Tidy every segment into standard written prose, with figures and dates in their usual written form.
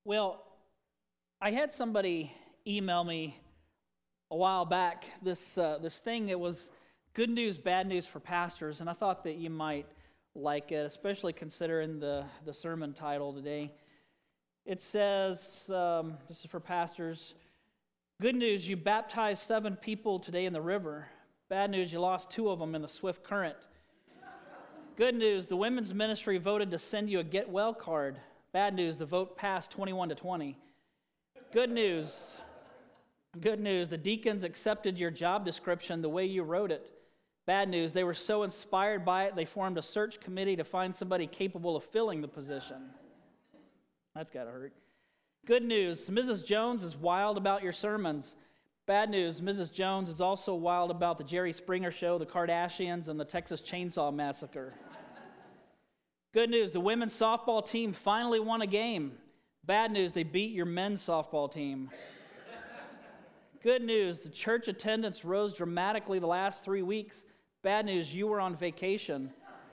Well, I had somebody email me a while back this thing. It was good news, bad news for pastors, and I thought that you might like it, especially considering the sermon title today. It says, this is for pastors, good news, you baptized 7 people today in the river. Bad news, you lost 2 of them in the swift current. Good news, the women's ministry voted to send you a get well card. Bad news, the vote passed 21-20. Good news, the deacons accepted your job description the way you wrote it. Bad news, they were so inspired by it, they formed a search committee to find somebody capable of filling the position. That's gotta hurt. Good news, Mrs. Jones is wild about your sermons. Bad news, Mrs. Jones is also wild about the Jerry Springer Show, the Kardashians, and the Texas Chainsaw Massacre. Good news, the women's softball team finally won a game. Bad news, they beat your men's softball team. Good news, the church attendance rose dramatically the last 3 weeks. Bad news, you were on vacation.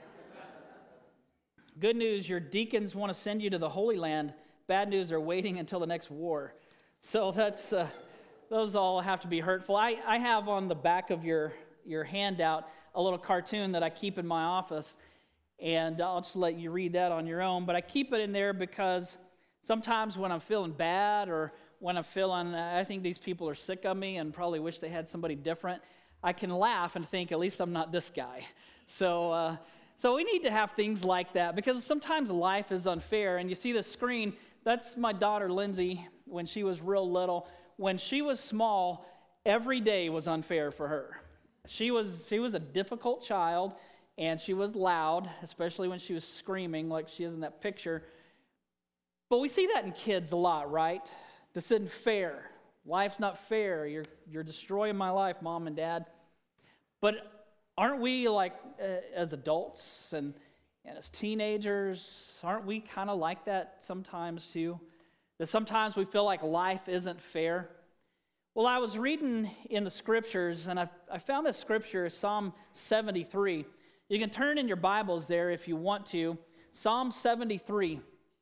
Good news, your deacons want to send you to the Holy Land. Bad news, they're waiting until the next war. So that's those all have to be hurtful. I have on the back of your handout a little cartoon that I keep in my office, and I'll just let you read that on your own. But I keep it in there because sometimes when I'm feeling bad or when I'm feeling, I think these people are sick of me and probably wish they had somebody different, I can laugh and think, at least I'm not this guy. So we need to have things like that because sometimes life is unfair. And you see the screen, that's my daughter Lindsay when she was real little. When she was small, every day was unfair for her. She was a difficult child, and she was loud, especially when she was screaming like she is in that picture. But we see that in kids a lot, right? This isn't fair. Life's not fair. You're destroying my life, Mom and Dad. But aren't we like, as adults and as teenagers, aren't we kind of like that sometimes too? That sometimes we feel like life isn't fair? Well, I was reading in the scriptures, and I found this scripture, Psalm 73. You can turn in your Bibles there if you want to. Psalm 73.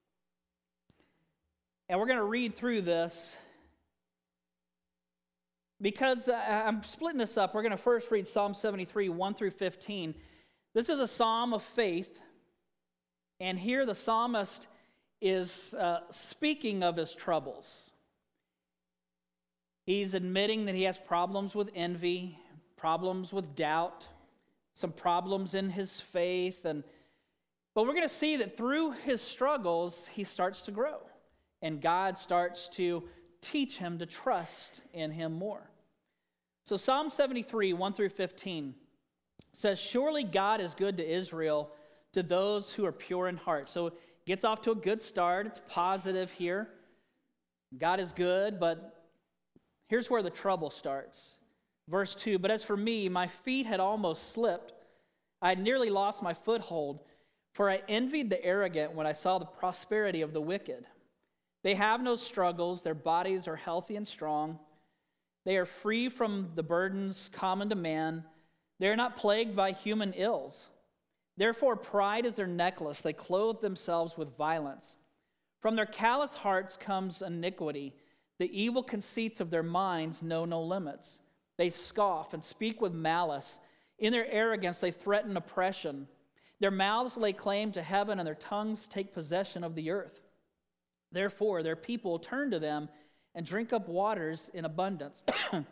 And we're going to read through this. Because I'm splitting this up, we're going to first read Psalm 73, 1 through 15. This is a psalm of faith. And here the psalmist is speaking of his troubles. He's admitting that he has problems with envy, problems with doubt, some problems in his faith. But we're going to see that through his struggles, he starts to grow. And God starts to teach him to trust in him more. So Psalm 73, 1 through 15 says, surely God is good to Israel, to those who are pure in heart. So it gets off to a good start. It's positive here. God is good, but here's where the trouble starts. Verse 2, but as for me, my feet had almost slipped. I had nearly lost my foothold, for I envied the arrogant when I saw the prosperity of the wicked. They have no struggles. Their bodies are healthy and strong. They are free from the burdens common to man. They are not plagued by human ills. Therefore, pride is their necklace. They clothe themselves with violence. From their callous hearts comes iniquity. The evil conceits of their minds know no limits. They scoff and speak with malice. In their arrogance, they threaten oppression. Their mouths lay claim to heaven, and their tongues take possession of the earth. Therefore, their people turn to them and drink up waters in abundance.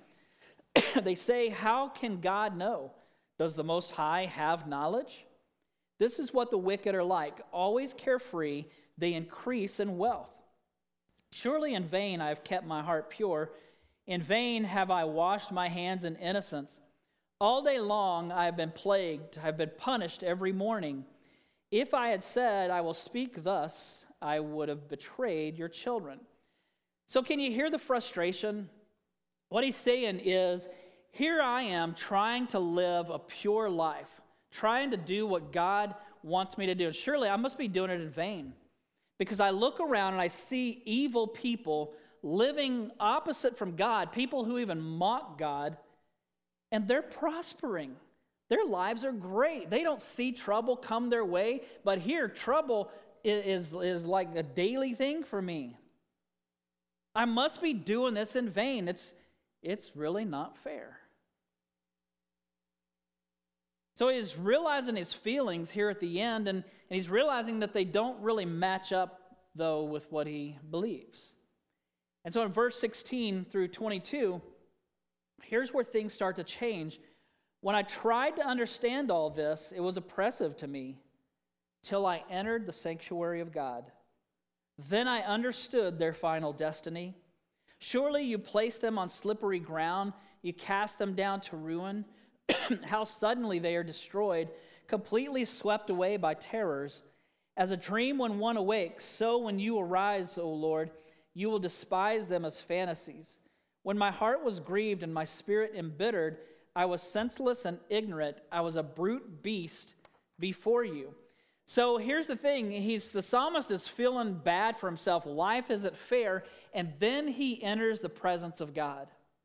They say, how can God know? Does the Most High have knowledge? This is what the wicked are like. Always carefree, they increase in wealth. Surely in vain I have kept my heart pure. In vain have I washed my hands in innocence. All day long I have been plagued. I have been punished every morning. If I had said, I will speak thus, I would have betrayed your children. So can you hear the frustration? What he's saying is, here I am trying to live a pure life, trying to do what God wants me to do. And surely I must be doing it in vain, because I look around and I see evil people living opposite from God, people who even mock God, and they're prospering. Their lives are great. They don't see trouble come their way, but here trouble is like a daily thing for me. I must be doing this in vain. It's really not fair. So he's realizing his feelings here at the end, and he's realizing that they don't really match up, though, with what he believes. And so in verse 16 through 22, here's where things start to change. When I tried to understand all this, it was oppressive to me till I entered the sanctuary of God. Then I understood their final destiny. Surely you place them on slippery ground, you cast them down to ruin. How suddenly they are destroyed, completely swept away by terrors. As a dream when one awakes, so when you arise, O Lord, you will despise them as fantasies. When my heart was grieved and my spirit embittered, I was senseless and ignorant. I was a brute beast before you. So here's the thing. The psalmist is feeling bad for himself. Life isn't fair. And then he enters the presence of God.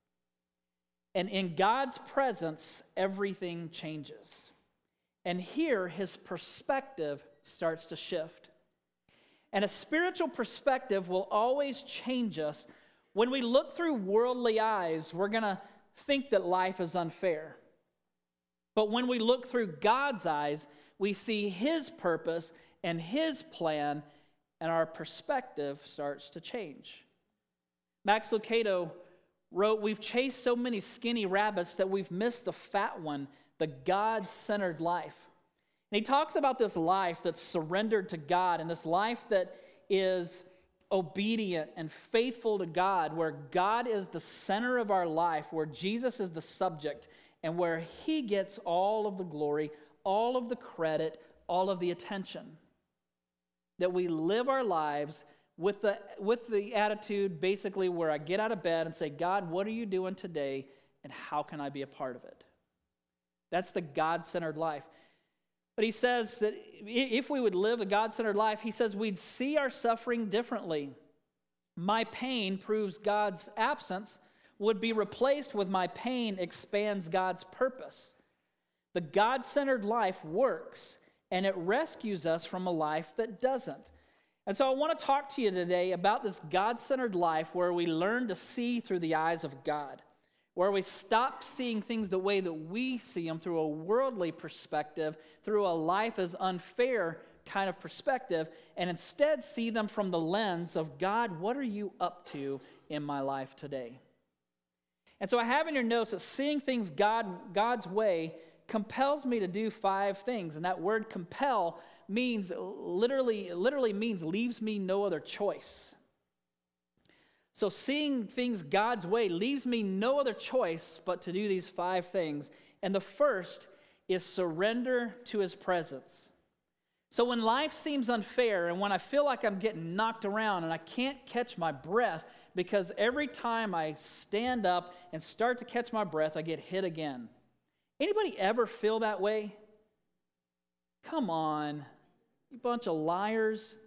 And in God's presence, everything changes. And here, his perspective starts to shift. And a spiritual perspective will always change us. When we look through worldly eyes, we're going to think that life is unfair. But when we look through God's eyes, we see his purpose and his plan, and our perspective starts to change. Max Lucado wrote, "We've chased so many skinny rabbits that we've missed the fat one, the God-centered life." And he talks about this life that's surrendered to God, and this life that is obedient and faithful to God, where God is the center of our life, where Jesus is the subject, and where he gets all of the glory, all of the credit, all of the attention. That we live our lives with the attitude basically where I get out of bed and say, God, what are you doing today, and how can I be a part of it? That's the God-centered life. But he says that if we would live a God-centered life, he says we'd see our suffering differently. My pain proves God's absence would be replaced with my pain expands God's purpose. The God-centered life works, and it rescues us from a life that doesn't. And so I want to talk to you today about this God-centered life where we learn to see through the eyes of God, where we stop seeing things the way that we see them through a worldly perspective, through a life as unfair kind of perspective, and instead see them from the lens of God, what are you up to in my life today? And so I have in your notes that seeing things God's way compels me to do 5 things. And that word compel means literally means leaves me no other choice. So seeing things God's way leaves me no other choice but to do these 5 things. And the first is surrender to his presence. So when life seems unfair and when I feel like I'm getting knocked around and I can't catch my breath because every time I stand up and start to catch my breath, I get hit again. Anybody ever feel that way? Come on, you bunch of liars.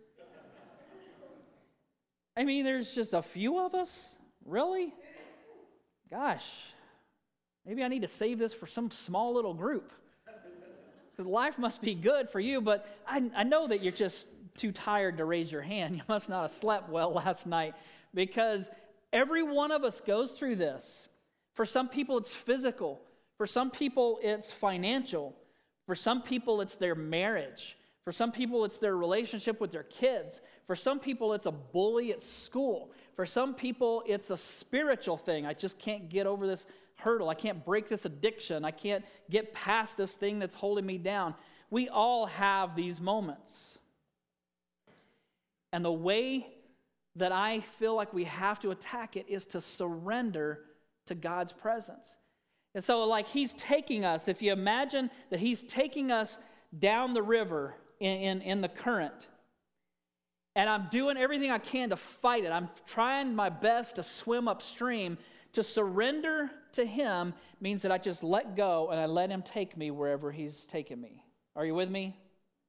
I mean, there's just a few of us? Really? Gosh, maybe I need to save this for some small little group. Because life must be good for you, but I know that you're just too tired to raise your hand. You must not have slept well last night, because every one of us goes through this. For some people, it's physical. For some people, it's financial. For some people, it's their marriage. For some people, it's their relationship with their kids. For some people, it's a bully at school. For some people, it's a spiritual thing. I just can't get over this hurdle. I can't break this addiction. I can't get past this thing that's holding me down. We all have these moments. And the way that I feel like we have to attack it is to surrender to God's presence. And so, like, he's taking us, if you imagine that he's taking us down the river in the current, and I'm doing everything I can to fight it. I'm trying my best to swim upstream. To surrender to him means that I just let go and I let him take me wherever he's taken me. Are you with me?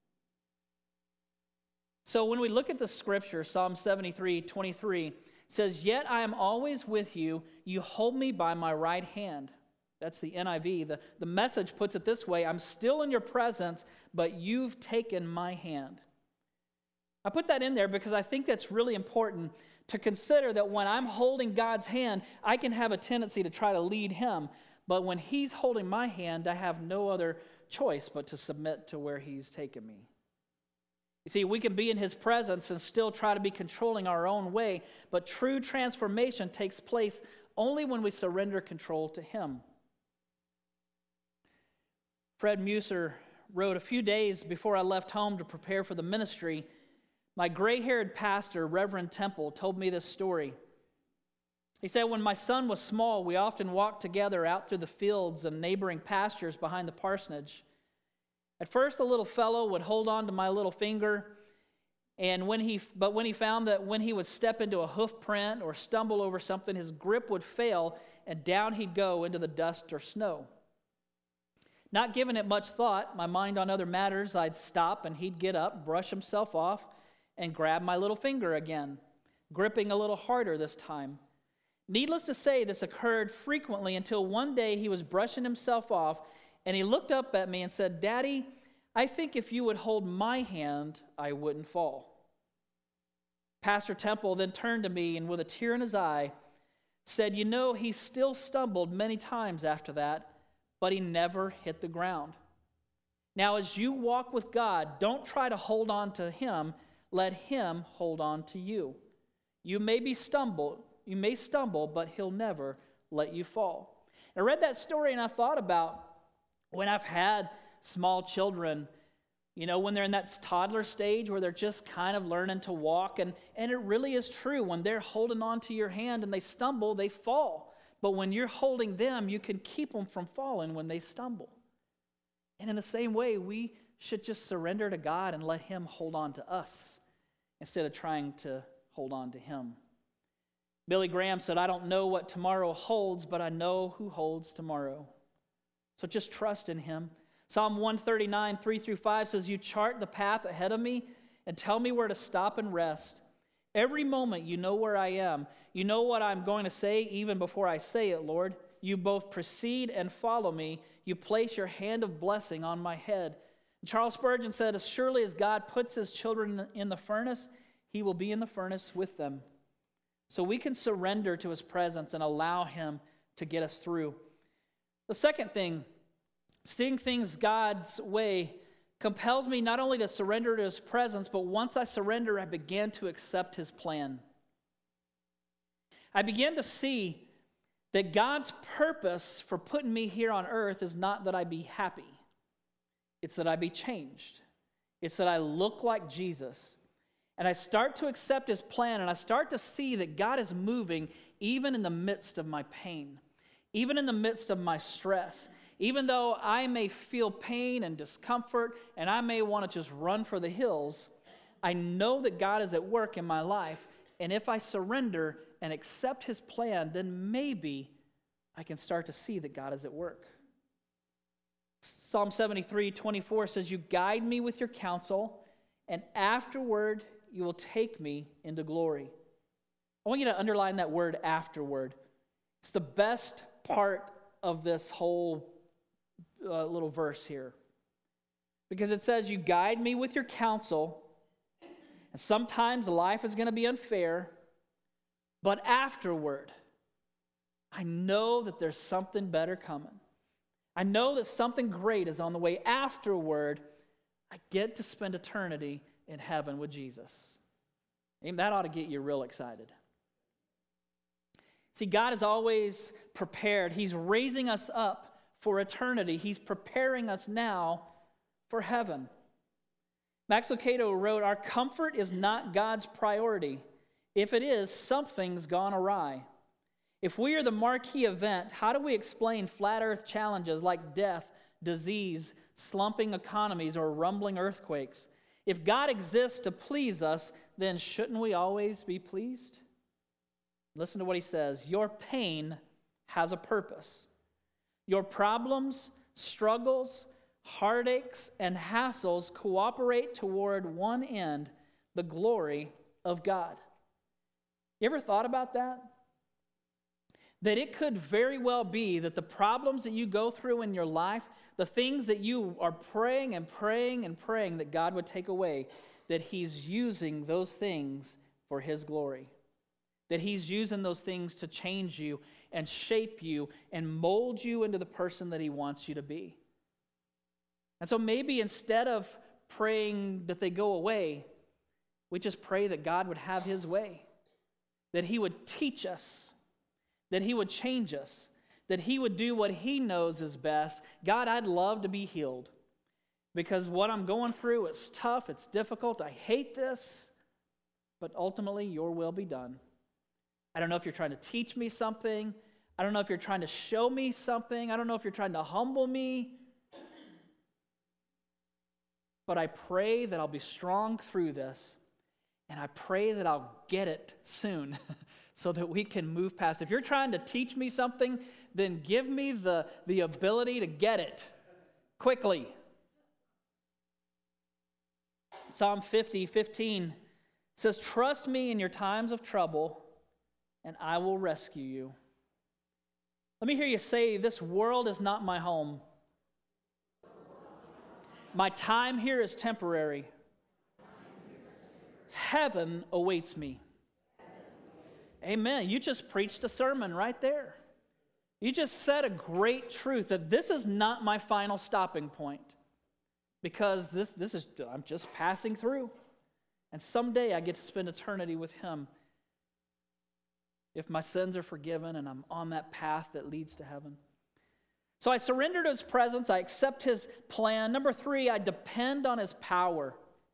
So when we look at the scripture, Psalm 73:23 says, "Yet I am always with you. You hold me by my right hand." That's the NIV. The Message puts it this way: I'm still in your presence, but you've taken my hand. I put that in there because I think that's really important to consider that when I'm holding God's hand, I can have a tendency to try to lead him. But when he's holding my hand, I have no other choice but to submit to where he's taken me. You see, we can be in his presence and still try to be controlling our own way, but true transformation takes place only when we surrender control to him. Fred Musser wrote, "A few days before I left home to prepare for the ministry, my gray-haired pastor, Reverend Temple, told me this story. He said, when my son was small, we often walked together out through the fields and neighboring pastures behind the parsonage. At first, the little fellow would hold on to my little finger, but when he found that when he would step into a hoof print or stumble over something, his grip would fail and down he'd go into the dust or snow. Not giving it much thought, my mind on other matters, I'd stop and he'd get up, brush himself off, and grab my little finger again, gripping a little harder this time. Needless to say, this occurred frequently until one day he was brushing himself off, and he looked up at me and said, 'Daddy, I think if you would hold my hand, I wouldn't fall.' Pastor Temple then turned to me and with a tear in his eye said, 'You know, he still stumbled many times after that, but he never hit the ground. Now, as you walk with God, don't try to hold on to him. Let him hold on to you. You may stumble, but he'll never let you fall.'" I read that story and I thought about when I've had small children, you know, when they're in that toddler stage where they're just kind of learning to walk. And it really is true. When they're holding on to your hand and they stumble, they fall. But when you're holding them, you can keep them from falling when they stumble. And in the same way, we should just surrender to God and let him hold on to us instead of trying to hold on to him. Billy Graham said, "I don't know what tomorrow holds, but I know who holds tomorrow." So just trust in him. Psalm 139, 3-5 says, "You chart the path ahead of me and tell me where to stop and rest. Every moment you know where I am. You know what I'm going to say even before I say it, Lord. You both precede and follow me. You place your hand of blessing on my head." And Charles Spurgeon said, "As surely as God puts his children in the furnace, he will be in the furnace with them." So we can surrender to his presence and allow him to get us through. The second thing, seeing things God's way, compels me not only to surrender to his presence, but once I surrender, I begin to accept his plan. I begin to see that God's purpose for putting me here on earth is not that I be happy. It's that I be changed. It's that I look like Jesus. And I start to accept his plan, and I start to see that God is moving even in the midst of my pain, even in the midst of my stress. Even though I may feel pain and discomfort, and I may want to just run for the hills, I know that God is at work in my life, and if I surrender and accept his plan, then maybe I can start to see that God is at work. Psalm 73:24 says, "You guide me with your counsel, and afterward you will take me into glory." I want you to underline that word, afterward. It's the best part of this whole little verse here. Because it says, you guide me with your counsel, and sometimes life is going to be unfair, but afterward, I know that there's something better coming. I know that something great is on the way. Afterward, I get to spend eternity in heaven with Jesus. And that ought to get you real excited. See, God is always prepared. He's raising us up for eternity. He's preparing us now for heaven. Max Lucado wrote, "Our comfort is not God's priority. If it is, something's gone awry. If we are the marquee event, how do we explain flat earth challenges like death, disease, slumping economies, or rumbling earthquakes? If God exists to please us, then shouldn't we always be pleased?" Listen to what he says. "Your pain has a purpose. Your problems, struggles, heartaches, and hassles cooperate toward one end, the glory of God." You ever thought about that? That it could very well be that the problems that you go through in your life, the things that you are praying and praying and praying that God would take away, that he's using those things for his glory. that he's using those things to change you and shape you and mold you into the person that he wants you to be. And so maybe instead of praying that they go away, we just pray that God would have his way, that he would teach us, that he would change us, that he would do what he knows is best. God, I'd love to be healed because what I'm going through is tough, it's difficult, I hate this, but ultimately your will be done. I don't know if you're trying to teach me something. I don't know if you're trying to show me something. I don't know if you're trying to humble me. But I pray that I'll be strong through this, and I pray that I'll get it soon so that we can move past. If you're trying to teach me something, then give me the ability to get it quickly. Psalm 50:15 says, "Trust me in your times of trouble, and I will rescue you." Let me hear you say, "This world is not my home. My time here is temporary. Heaven awaits me." Amen. You just preached a sermon right there. You just said a great truth that this is not my final stopping point, because this is, I'm just passing through. And someday I get to spend eternity with him if my sins are forgiven and I'm on that path that leads to heaven. So I surrender to his presence. I accept his plan. Number 3, I depend on his power.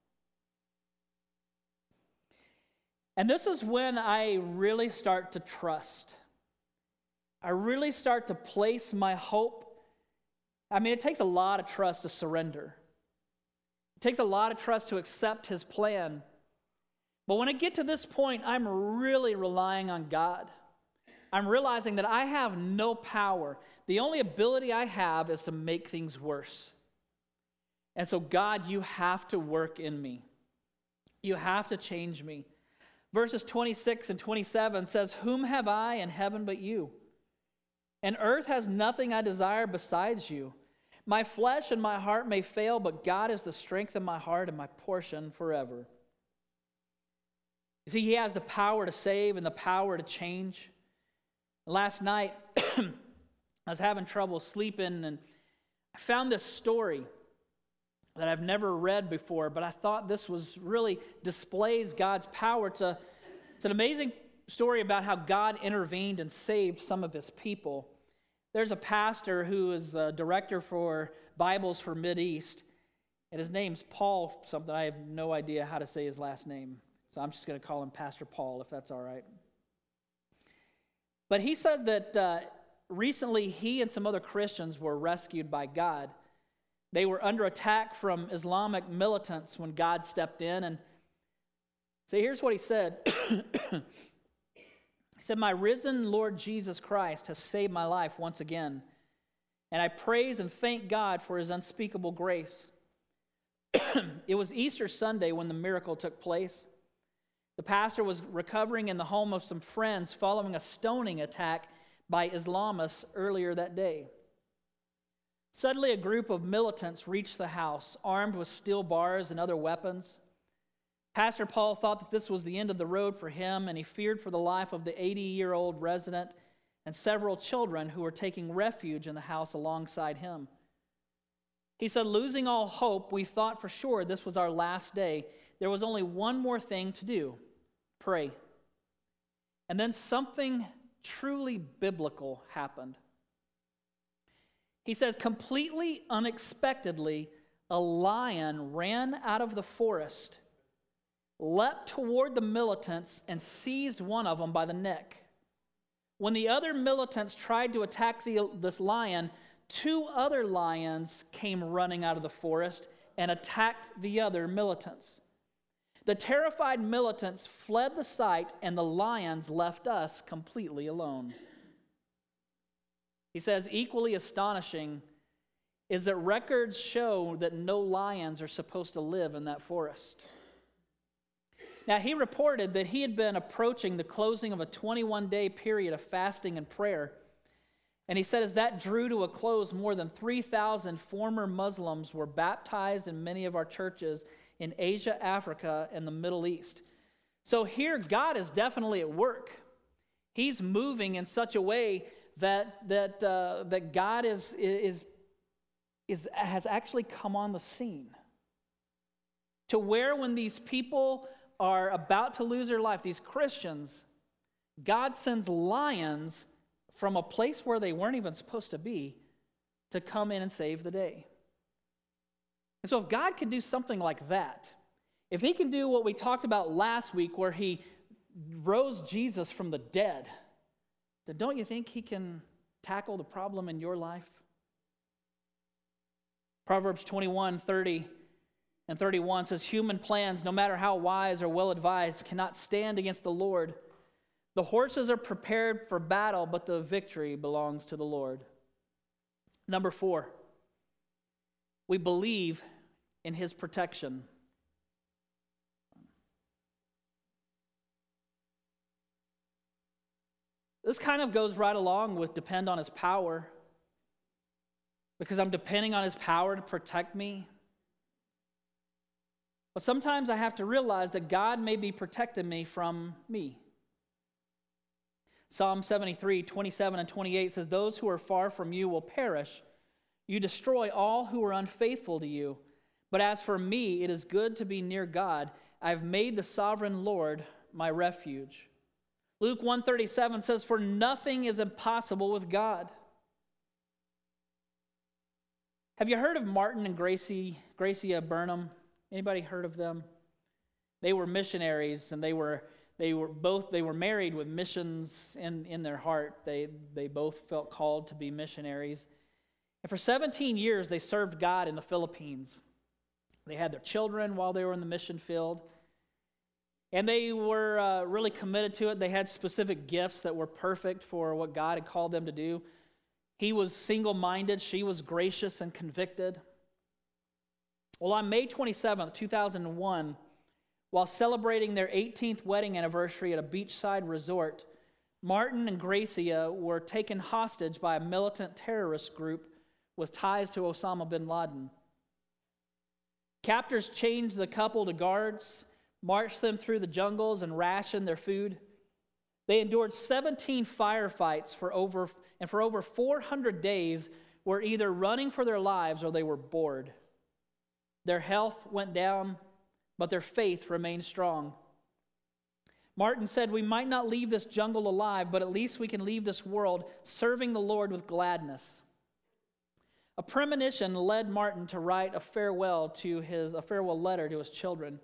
And this is when I really start to trust. I really start to place my hope. I mean, it takes a lot of trust to surrender. It takes a lot of trust to accept his plan. But when I get to this point, I'm really relying on God. I'm realizing that I have no power. The only ability I have is to make things worse. And so, God, you have to work in me. You have to change me. Verses 26 and 27 says, "Whom have I in heaven but you? And earth has nothing I desire besides you. My flesh and my heart may fail, but God is the strength of my heart and my portion forever." You see, he has the power to save and the power to change. Last night, I was having trouble sleeping, and I found this story that I've never read before, but I thought this was really displays God's power. It's an amazing story about how God intervened and saved some of his people. There's a pastor who is a director for Bibles for Mideast, and his name's Paul something. I have no idea how to say his last name, so I'm just going to call him Pastor Paul, if that's all right. But he says that recently he and some other Christians were rescued by God. They were under attack from Islamic militants when God stepped in. And so here's what he said. He said, "My risen Lord Jesus Christ has saved my life once again, and I praise and thank God for his unspeakable grace." It was Easter Sunday when the miracle took place. The pastor was recovering in the home of some friends following a stoning attack by Islamists earlier that day. Suddenly, a group of militants reached the house, armed with steel bars and other weapons. Pastor Paul thought that this was the end of the road for him, and he feared for the life of the 80-year-old resident and several children who were taking refuge in the house alongside him. He said, "Losing all hope, we thought for sure this was our last day. There was only one more thing to do: pray." And then something truly biblical happened. He says, completely unexpectedly, a lion ran out of the forest, leapt toward the militants, and seized one of them by the neck. When the other militants tried to attack this lion, 2 other lions came running out of the forest and attacked the other militants. The terrified militants fled the site, and the lions left us completely alone. He says, equally astonishing is that records show that no lions are supposed to live in that forest. Now, he reported that he had been approaching the closing of a 21-day period of fasting and prayer. And he said as that drew to a close, more than 3,000 former Muslims were baptized in many of our churches in Asia, Africa, and the Middle East. So here, God is definitely at work. He's moving in such a way that God has actually come on the scene, to where when these people are about to lose their life, these Christians, God sends lions from a place where they weren't even supposed to be to come in and save the day. And so if God can do something like that, if he can do what we talked about last week where he rose Jesus from the dead, then don't you think he can tackle the problem in your life? Proverbs 21:30 and 31 says, human plans, no matter how wise or well advised, cannot stand against the Lord. The horses are prepared for battle, but the victory belongs to the Lord. Number 4, we believe in his protection. This kind of goes right along with depend on his power, because I'm depending on his power to protect me. But sometimes I have to realize that God may be protecting me from me. Psalm 73:27 and 28 says, those who are far from you will perish. You destroy all who are unfaithful to you. But as for me, it is good to be near God. I have made the sovereign Lord my refuge. Luke 1:37 says, for nothing is impossible with God. Have you heard of Martin and Gracia Burnham? Anybody heard of them? They were missionaries, and they were married with missions in their heart. They both felt called to be missionaries. And for 17 years, they served God in the Philippines. They had their children while they were in the mission field. And they were really committed to it. They had specific gifts that were perfect for what God had called them to do. He was single-minded. She was gracious and convicted. Well, on May 27th, 2001, while celebrating their 18th wedding anniversary at a beachside resort, Martin and Gracia were taken hostage by a militant terrorist group with ties to Osama bin Laden. Captors chained the couple to guards, marched them through the jungles, and rationed their food. They endured 17 firefights for over 400 days, were either running for their lives or they were bored. Their health went down, but their faith remained strong. Martin said, we might not leave this jungle alive, but at least we can leave this world serving the Lord with gladness. A premonition led Martin to write a farewell letter to his children.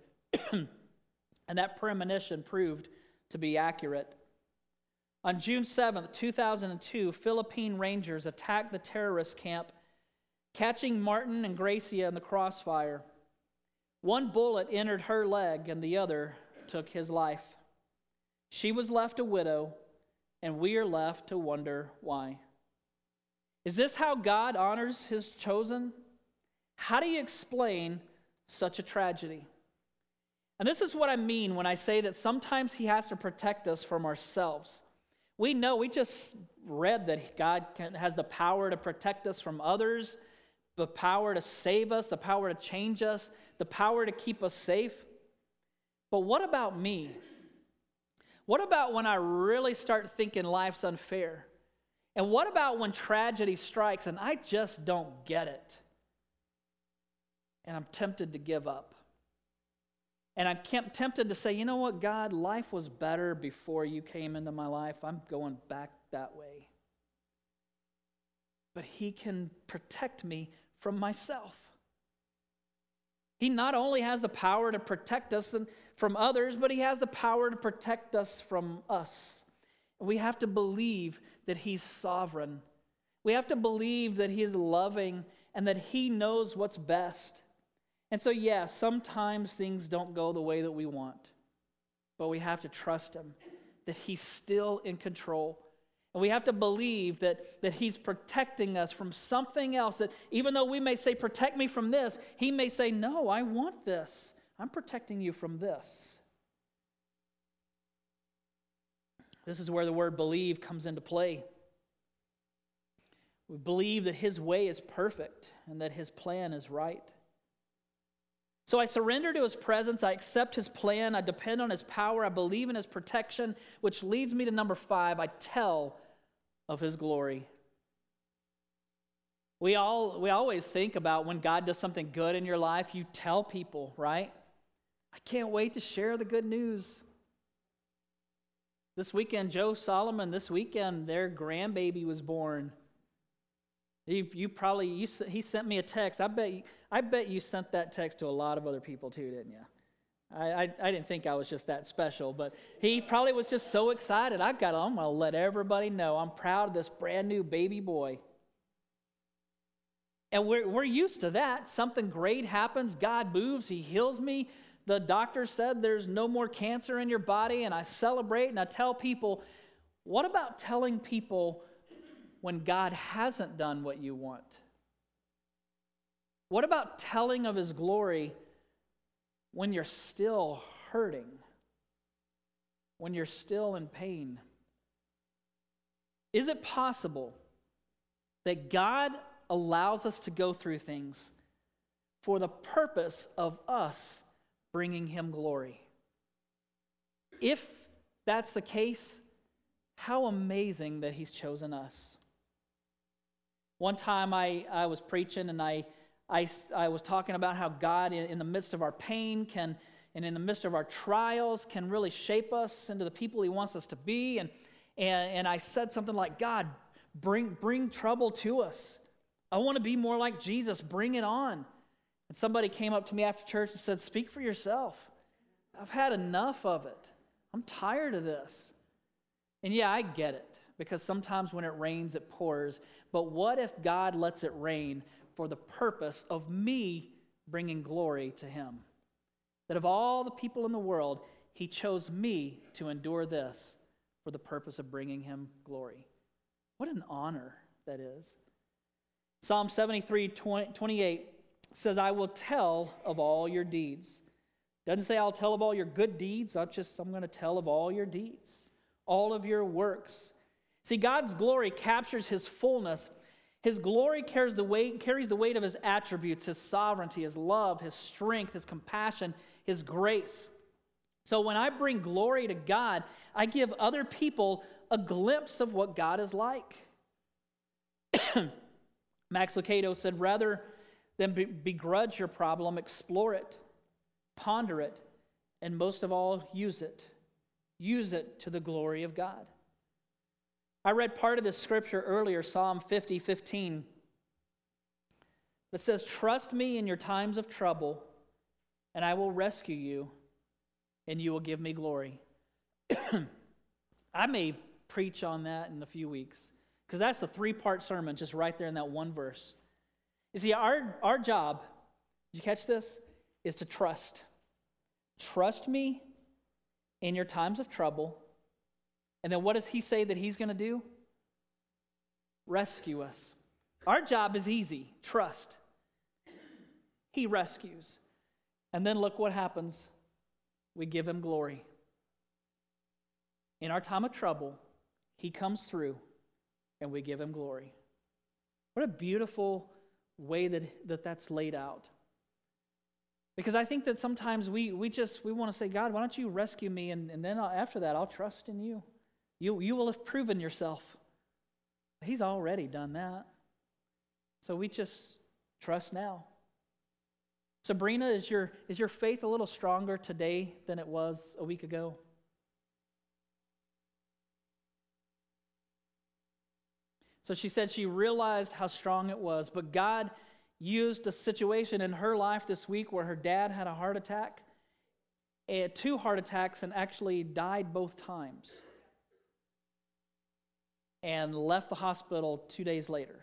And that premonition proved to be accurate. On June 7th, 2002, Philippine Rangers attacked the terrorist camp, catching Martin and Gracia in the crossfire. One bullet entered her leg, and the other took his life. She was left a widow, and we are left to wonder why. Is this how God honors his chosen? How do you explain such a tragedy? And this is what I mean when I say that sometimes he has to protect us from ourselves. We just read that God has the power to protect us from others, the power to save us, the power to change us, the power to keep us safe. But what about me? What about when I really start thinking life's unfair? And what about when tragedy strikes and I just don't get it? And I'm tempted to give up. And I'm tempted to say, you know what, God, life was better before you came into my life. I'm going back that way. But he can protect me from myself. He not only has the power to protect us from others, but he has the power to protect us from us. We have to believe that he's sovereign. We have to believe that he is loving and that he knows what's best. And so, yeah, sometimes things don't go the way that we want, but we have to trust him, that he's still in control. And we have to believe that he's protecting us from something else, that even though we may say, protect me from this, he may say, no, I want this. I'm protecting you from this. This is where the word believe comes into play. We believe that his way is perfect and that his plan is right. So I surrender to his presence. I accept his plan. I depend on his power. I believe in his protection, which leads me to number 5. I tell of his glory. We always think about when God does something good in your life, you tell people, right? I can't wait to share the good news. This weekend, Joe Solomon, their grandbaby was born. He sent me a text. I bet you sent that text to a lot of other people too, didn't you? I didn't think I was just that special, but he probably was just so excited. I'm going to let everybody know I'm proud of this brand new baby boy. And we're used to that. Something great happens. God moves. He heals me. The doctor said there's no more cancer in your body, and I celebrate and I tell people. What about telling people when God hasn't done what you want? What about telling of his glory when you're still hurting? When you're still in pain? Is it possible that God allows us to go through things for the purpose of us bringing him glory? If that's the case, how amazing that he's chosen us. One time I was preaching and I was talking about how God in the midst of our pain and in the midst of our trials can really shape us into the people he wants us to be. And I said something like, God, bring trouble to us. I want to be more like Jesus. Bring it on. And somebody came up to me after church and said, speak for yourself. I've had enough of it. I'm tired of this. And yeah, I get it, because sometimes when it rains, it pours. But what if God lets it rain for the purpose of me bringing glory to him? That of all the people in the world, he chose me to endure this for the purpose of bringing him glory. What an honor that is. Psalm 73:28 says, I will tell of all your deeds. Doesn't say I'll tell of all your good deeds. I'm going to tell of all your deeds, all of your works. See, God's glory captures his fullness. His glory carries the weight of his attributes, his sovereignty, his love, his strength, his compassion, his grace. So when I bring glory to God, I give other people a glimpse of what God is like. Max Lucado said, rather than begrudge your problem, explore it, ponder it, and most of all, use it. Use it to the glory of God. I read part of this scripture earlier, Psalm 50:15. It says, trust me in your times of trouble, and I will rescue you, and you will give me glory. I may preach on that in a few weeks, because that's a 3-part sermon just right there in that one verse. You see, our job, did you catch this, is to trust. Trust me in your times of trouble. And then what does he say that he's going to do? Rescue us. Our job is easy. Trust. He rescues. And then look what happens. We give him glory. In our time of trouble, he comes through and we give him glory. What a beautiful way that's laid out. Because I think that sometimes we want to say, God, why don't you rescue me? And then after that, I'll trust in you. You will have proven yourself. He's already done that. So we just trust now. Sabrina, is your faith a little stronger today than it was a week ago? So she said she realized how strong it was, but God used a situation in her life this week where her dad had a heart attack, 2 heart attacks, and actually died both times, and left the hospital 2 days later.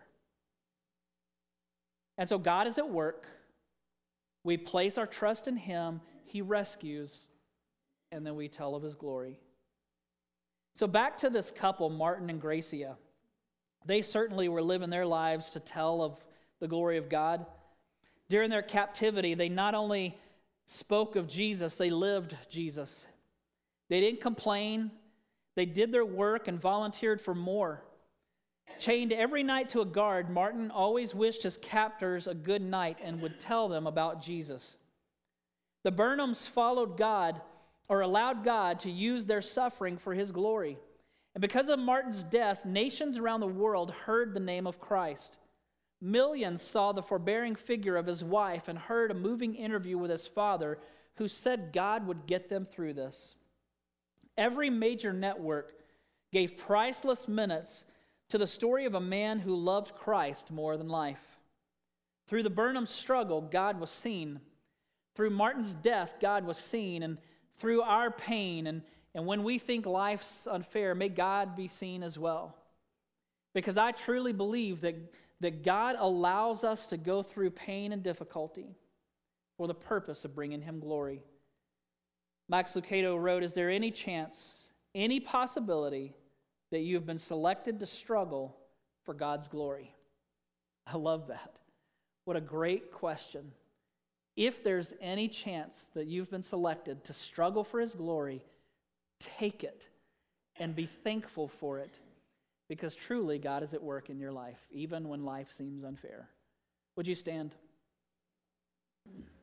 And so God is at work. We place our trust in him. He rescues, and then we tell of his glory. So back to this couple, Martin and Gracia. They certainly were living their lives to tell of the glory of God. During their captivity, they not only spoke of Jesus, they lived Jesus. They didn't complain. They did their work and volunteered for more. Chained every night to a guard, Martin always wished his captors a good night and would tell them about Jesus. The Burnhams followed God, or allowed God to use their suffering for his glory. And because of Martin's death, nations around the world heard the name of Christ. Millions saw the forbearing figure of his wife and heard a moving interview with his father, who said God would get them through this. Every major network gave priceless minutes to the story of a man who loved Christ more than life. Through the Burnham struggle, God was seen. Through Martin's death, God was seen. And through our pain and when we think life's unfair, may God be seen as well. Because I truly believe that God allows us to go through pain and difficulty for the purpose of bringing him glory. Max Lucado wrote, "Is there any chance, any possibility that you have been selected to struggle for God's glory?" I love that. What a great question. If there's any chance that you've been selected to struggle for his glory, take it and be thankful for it, because truly God is at work in your life, even when life seems unfair. Would you stand?